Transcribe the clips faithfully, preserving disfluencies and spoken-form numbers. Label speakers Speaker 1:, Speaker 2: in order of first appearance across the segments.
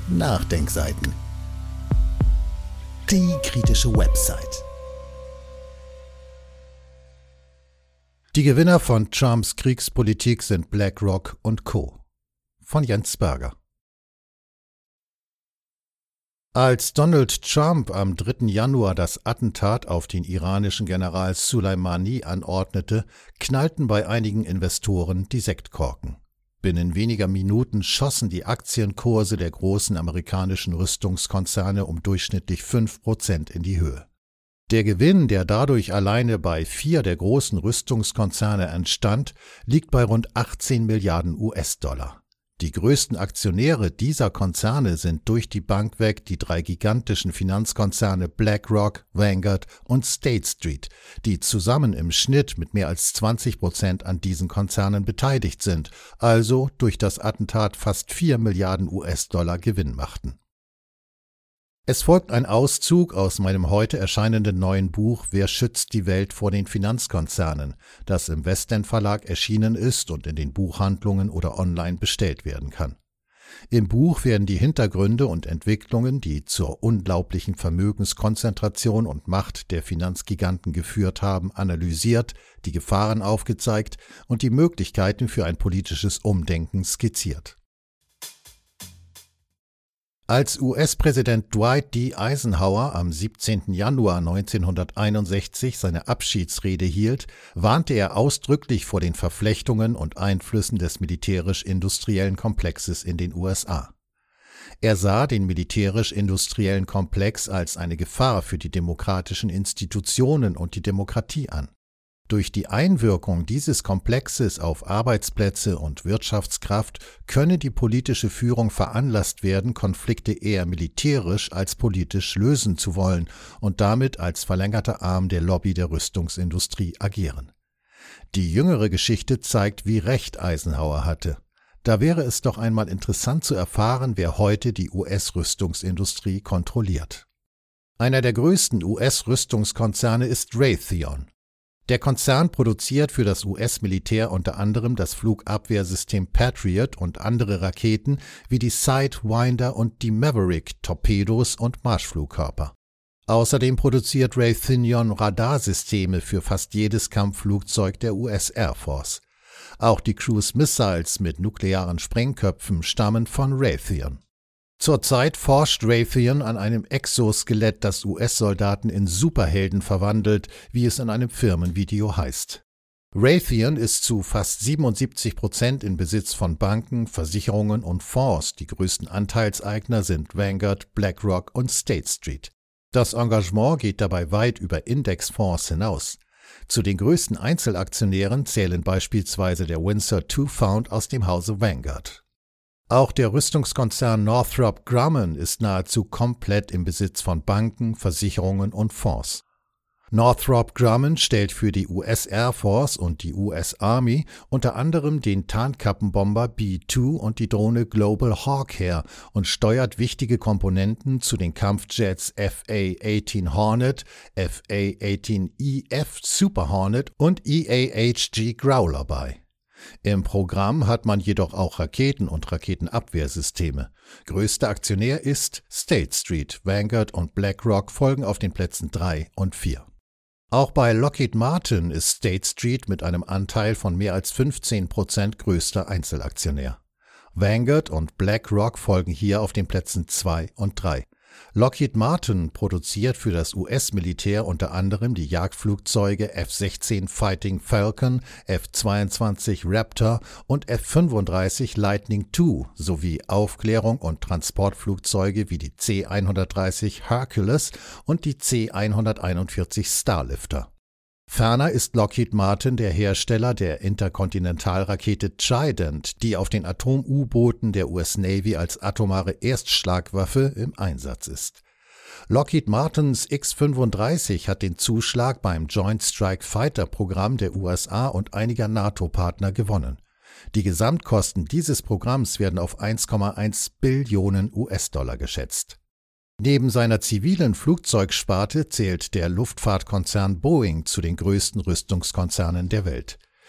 Speaker 1: Nachdenkseiten. Die kritische Website. Die Gewinner von Trumps Kriegspolitik sind BlackRock und Co. Von Jens Berger. Als Donald Trump am dritten Januar das Attentat auf den iranischen General Soleimani anordnete, knallten bei einigen Investoren die Sektkorken. Binnen weniger Minuten schossen die Aktienkurse der großen amerikanischen Rüstungskonzerne um durchschnittlich fünf Prozent in die Höhe. Der Gewinn, der dadurch alleine bei vier der großen Rüstungskonzerne entstand, liegt bei rund achtzehn Milliarden U S-Dollar. Die größten Aktionäre dieser Konzerne sind durch die Bank weg die drei gigantischen Finanzkonzerne BlackRock, Vanguard und State Street, die zusammen im Schnitt mit mehr als zwanzig Prozent an diesen Konzernen beteiligt sind, also durch das Attentat fast vier Milliarden U S-Dollar Gewinn machten. Es folgt ein Auszug aus meinem heute erscheinenden neuen Buch »Wer schützt die Welt vor den Finanzkonzernen?«, das im Westend Verlag erschienen ist und in den Buchhandlungen oder online bestellt werden kann. Im Buch werden die Hintergründe und Entwicklungen, die zur unglaublichen Vermögenskonzentration und Macht der Finanzgiganten geführt haben, analysiert, die Gefahren aufgezeigt und die Möglichkeiten für ein politisches Umdenken skizziert. Als U S-Präsident Dwight D. Eisenhower am siebzehnten Januar neunzehnhunderteinundsechzig seine Abschiedsrede hielt, warnte er ausdrücklich vor den Verflechtungen und Einflüssen des militärisch-industriellen Komplexes in den U S A. Er sah den militärisch-industriellen Komplex als eine Gefahr für die demokratischen Institutionen und die Demokratie an. Durch die Einwirkung dieses Komplexes auf Arbeitsplätze und Wirtschaftskraft könne die politische Führung veranlasst werden, Konflikte eher militärisch als politisch lösen zu wollen und damit als verlängerter Arm der Lobby der Rüstungsindustrie agieren. Die jüngere Geschichte zeigt, wie recht Eisenhower hatte. Da wäre es doch einmal interessant zu erfahren, wer heute die U S-Rüstungsindustrie kontrolliert. Einer der größten U S-Rüstungskonzerne ist Raytheon. Der Konzern produziert für das U S-Militär unter anderem das Flugabwehrsystem Patriot und andere Raketen wie die Sidewinder und die Maverick Torpedos und Marschflugkörper. Außerdem produziert Raytheon Radarsysteme für fast jedes Kampfflugzeug der U S Air Force. Auch die Cruise Missiles mit nuklearen Sprengköpfen stammen von Raytheon. Zurzeit forscht Raytheon an einem Exoskelett, das U S-Soldaten in Superhelden verwandelt, wie es in einem Firmenvideo heißt. Raytheon ist zu fast siebenundsiebzig Prozent in Besitz von Banken, Versicherungen und Fonds. Die größten Anteilseigner sind Vanguard, BlackRock und State Street. Das Engagement geht dabei weit über Indexfonds hinaus. Zu den größten Einzelaktionären zählen beispielsweise der Windsor zwei Fund aus dem Hause Vanguard. Auch der Rüstungskonzern Northrop Grumman ist nahezu komplett im Besitz von Banken, Versicherungen und Fonds. Northrop Grumman stellt für die U S Air Force und die U S Army unter anderem den Tarnkappenbomber B zwei und die Drohne Global Hawk her und steuert wichtige Komponenten zu den Kampfjets F A achtzehn Hornet, F A achtzehn E F Super Hornet und E A H G Growler bei. Im Programm hat man jedoch auch Raketen und Raketenabwehrsysteme. Größter Aktionär ist State Street, Vanguard und BlackRock folgen auf den Plätzen drei und vier. Auch bei Lockheed Martin ist State Street mit einem Anteil von mehr als fünfzehn Prozent größter Einzelaktionär. Vanguard und BlackRock folgen hier auf den Plätzen zwei und drei. Lockheed Martin produziert für das U S-Militär unter anderem die Jagdflugzeuge F sechzehn Fighting Falcon, F zweiundzwanzig Raptor und F fünfunddreißig Lightning zwei sowie Aufklärung- und Transportflugzeuge wie die C hundertdreißig Hercules und die C hunderteinundvierzig Starlifter. Ferner ist Lockheed Martin der Hersteller der Interkontinentalrakete Trident, die auf den Atom-U-Booten der U S Navy als atomare Erstschlagwaffe im Einsatz ist. Lockheed Martins X fünfunddreißig hat den Zuschlag beim Joint Strike Fighter Programm der U S A und einiger NATO-Partner gewonnen. Die Gesamtkosten dieses Programms werden auf eins Komma eins Billionen U S-Dollar geschätzt. Neben seiner zivilen Flugzeugsparte zählt der Luftfahrtkonzern Boeing zu den größten Rüstungskonzernen der Welt.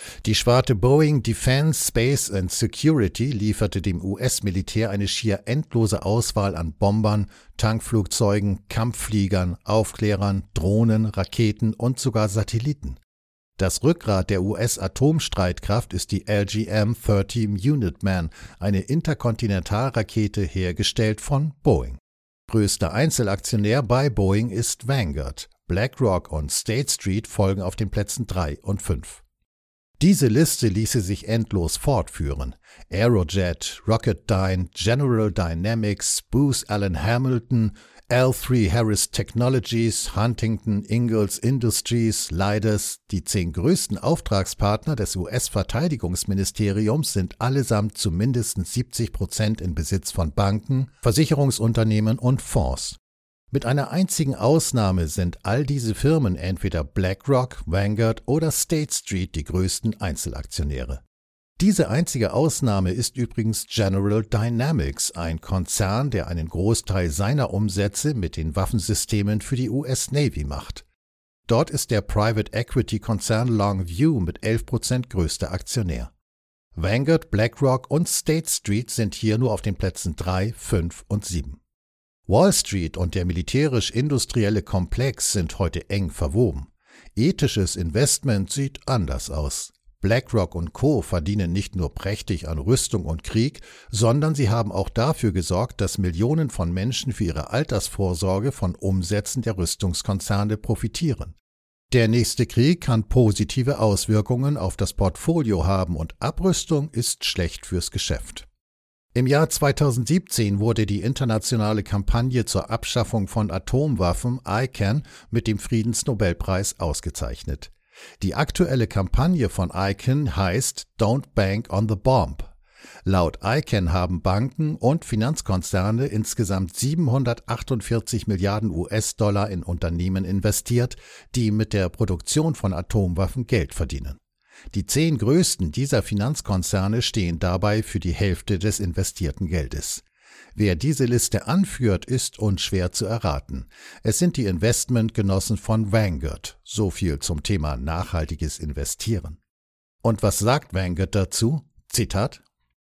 Speaker 1: Die Sparte Boeing Defense, Space and Security lieferte dem U S-Militär eine schier endlose Auswahl an Bombern, Tankflugzeugen, Kampffliegern, Aufklärern, Drohnen, Raketen und sogar Satelliten. Das Rückgrat der U S-Atomstreitkraft ist die L G M dreißig Minuteman, eine Interkontinentalrakete hergestellt von Boeing. Größter Einzelaktionär bei Boeing ist Vanguard. BlackRock und State Street folgen auf den Plätzen drei und fünf. Diese Liste ließe sich endlos fortführen. Aerojet, Rocketdyne, General Dynamics, Booz Allen Hamilton, L drei Harris Technologies, Huntington Ingalls Industries, Leidos, die zehn größten Auftragspartner des U S-Verteidigungsministeriums sind allesamt zu mindestens siebzig Prozent in Besitz von Banken, Versicherungsunternehmen und Fonds. Mit einer einzigen Ausnahme sind all diese Firmen entweder BlackRock, Vanguard oder State Street die größten Einzelaktionäre. Diese einzige Ausnahme ist übrigens General Dynamics, ein Konzern, der einen Großteil seiner Umsätze mit den Waffensystemen für die U S Navy macht. Dort ist der Private Equity Konzern Longview mit elf Prozent größter Aktionär. Vanguard, BlackRock und State Street sind hier nur auf den Plätzen drei, fünf und sieben. Wall Street und der militärisch-industrielle Komplex sind heute eng verwoben. Ethisches Investment sieht anders aus. BlackRock und Co. verdienen nicht nur prächtig an Rüstung und Krieg, sondern sie haben auch dafür gesorgt, dass Millionen von Menschen für ihre Altersvorsorge von Umsätzen der Rüstungskonzerne profitieren. Der nächste Krieg kann positive Auswirkungen auf das Portfolio haben und Abrüstung ist schlecht fürs Geschäft. Im Jahr zweitausendsiebzehn wurde die internationale Kampagne zur Abschaffung von Atomwaffen I C A N mit dem Friedensnobelpreis ausgezeichnet. Die aktuelle Kampagne von I C A N heißt Don't Bank on the Bomb. Laut I C A N haben Banken und Finanzkonzerne insgesamt siebenhundertachtundvierzig Milliarden U S-Dollar in Unternehmen investiert, die mit der Produktion von Atomwaffen Geld verdienen. Die zehn größten dieser Finanzkonzerne stehen dabei für die Hälfte des investierten Geldes. Wer diese Liste anführt, ist unschwer zu erraten. Es sind die Investmentgenossen von Vanguard. So viel zum Thema nachhaltiges Investieren. Und was sagt Vanguard dazu? Zitat: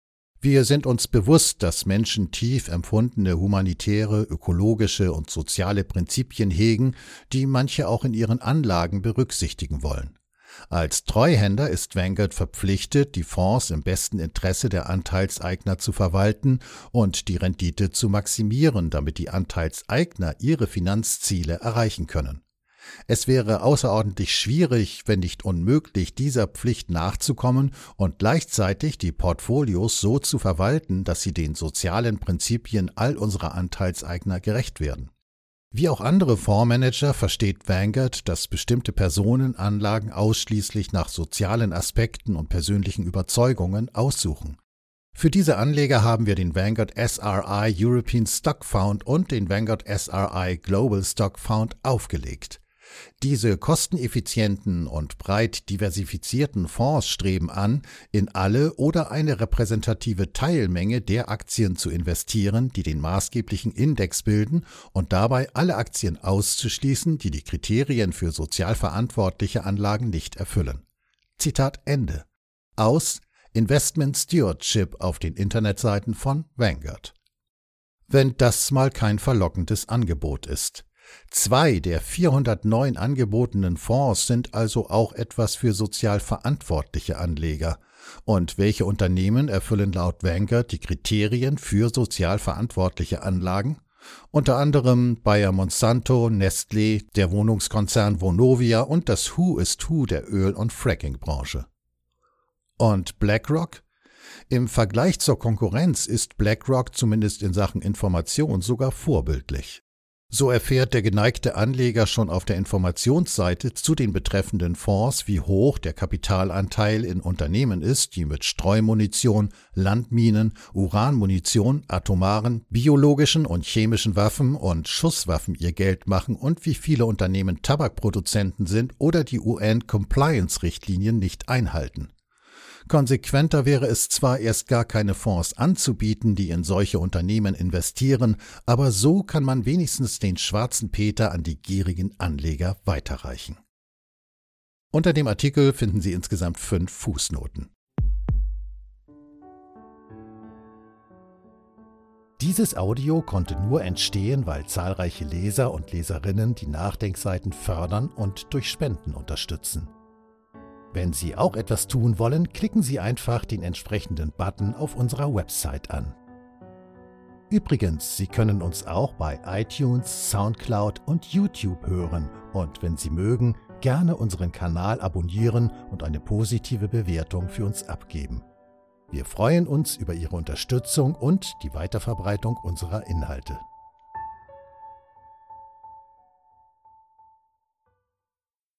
Speaker 1: Wir sind uns bewusst, dass Menschen tief empfundene humanitäre, ökologische und soziale Prinzipien hegen, die manche auch in ihren Anlagen berücksichtigen wollen. Als Treuhänder ist Vanguard verpflichtet, die Fonds im besten Interesse der Anteilseigner zu verwalten und die Rendite zu maximieren, damit die Anteilseigner ihre Finanzziele erreichen können. Es wäre außerordentlich schwierig, wenn nicht unmöglich, dieser Pflicht nachzukommen und gleichzeitig die Portfolios so zu verwalten, dass sie den sozialen Prinzipien all unserer Anteilseigner gerecht werden. Wie auch andere Fondsmanager versteht Vanguard, dass bestimmte Personen Anlagen ausschließlich nach sozialen Aspekten und persönlichen Überzeugungen aussuchen. Für diese Anleger haben wir den Vanguard S R I European Stock Fund und den Vanguard S R I Global Stock Fund aufgelegt. Diese kosteneffizienten und breit diversifizierten Fonds streben an, in alle oder eine repräsentative Teilmenge der Aktien zu investieren, die den maßgeblichen Index bilden und dabei alle Aktien auszuschließen, die die Kriterien für sozial verantwortliche Anlagen nicht erfüllen. Zitat Ende. Aus Investment Stewardship auf den Internetseiten von Vanguard. Wenn das mal kein verlockendes Angebot ist. Zwei der vierhundertneun angebotenen Fonds sind also auch etwas für sozial verantwortliche Anleger. Und welche Unternehmen erfüllen laut Vanguard die Kriterien für sozial verantwortliche Anlagen? Unter anderem Bayer Monsanto, Nestlé, der Wohnungskonzern Vonovia und das Who is Who der Öl- und Fracking-Branche. Und BlackRock? Im Vergleich zur Konkurrenz ist BlackRock zumindest in Sachen Information sogar vorbildlich. So erfährt der geneigte Anleger schon auf der Informationsseite zu den betreffenden Fonds, wie hoch der Kapitalanteil in Unternehmen ist, die mit Streumunition, Landminen, Uranmunition, atomaren, biologischen und chemischen Waffen und Schusswaffen ihr Geld machen und wie viele Unternehmen Tabakproduzenten sind oder die U N-Compliance-Richtlinien nicht einhalten. Konsequenter wäre es zwar, erst gar keine Fonds anzubieten, die in solche Unternehmen investieren, aber so kann man wenigstens den schwarzen Peter an die gierigen Anleger weiterreichen. Unter dem Artikel finden Sie insgesamt fünf Fußnoten. Dieses Audio konnte nur entstehen, weil zahlreiche Leser und Leserinnen die Nachdenkseiten fördern und durch Spenden unterstützen. Wenn Sie auch etwas tun wollen, klicken Sie einfach den entsprechenden Button auf unserer Website an. Übrigens, Sie können uns auch bei iTunes, Soundcloud und YouTube hören und wenn Sie mögen, gerne unseren Kanal abonnieren und eine positive Bewertung für uns abgeben. Wir freuen uns über Ihre Unterstützung und die Weiterverbreitung unserer Inhalte.